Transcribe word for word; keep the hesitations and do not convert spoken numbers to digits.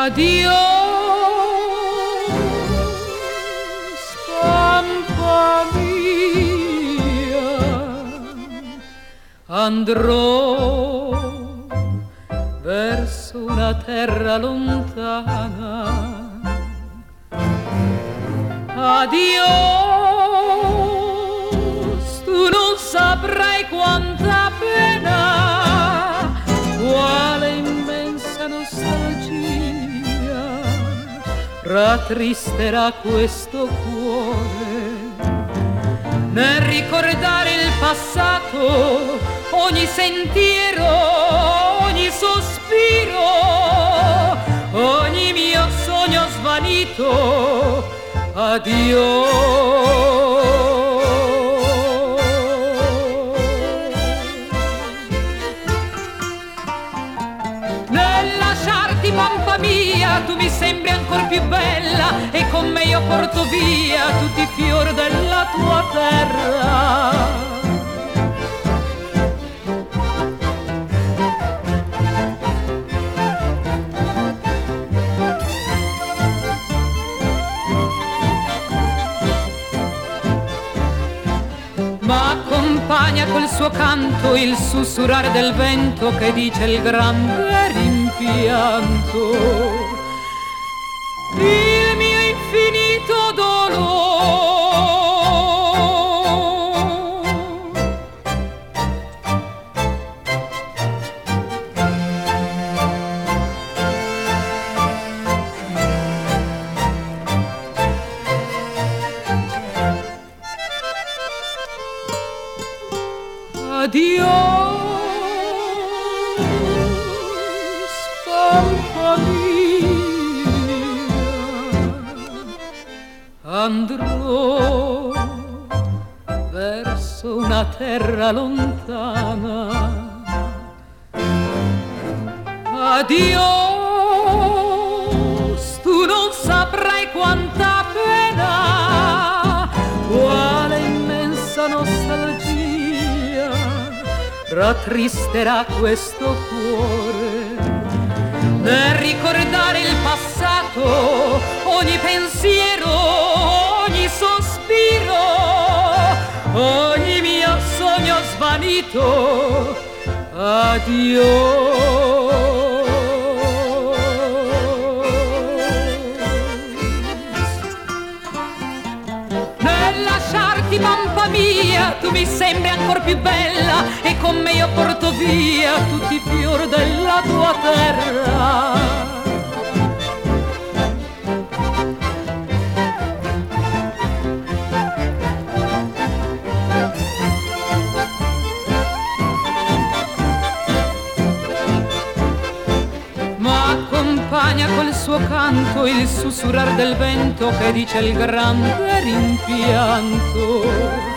Adios, pampa mia, andrò verso una terra lontana. Adios, tu non saprai quanta pena, quale immensa nostalgia rattristerà questo cuore. Nel ricordare il passato, ogni sentiero, ogni sospiro, ogni mio sogno svanito, addio. Nel lasciarti, pampa mia, tu mi sembri ancor più bella, e con me io porto via tutti i fiori della tua terra. Ma accompagna col suo canto il sussurrare del vento che dice il grande rimpianto, il mio infinito dolore. Adios, pampa mia, andrò verso una terra lontana. Adios, tu non saprai quanta pena, quale immensa nostalgia rattristerà questo cuore. Nel ricordare il passato, ogni pensiero, ogni sospiro, ogni mio sogno svanito, addio. Pampa mia, tu mi sembri ancor più bella, e con me io porto via tutti i fiori della tua terra. Ma accompagna col suo canto il sussurrar del vento che dice il grande rimpianto,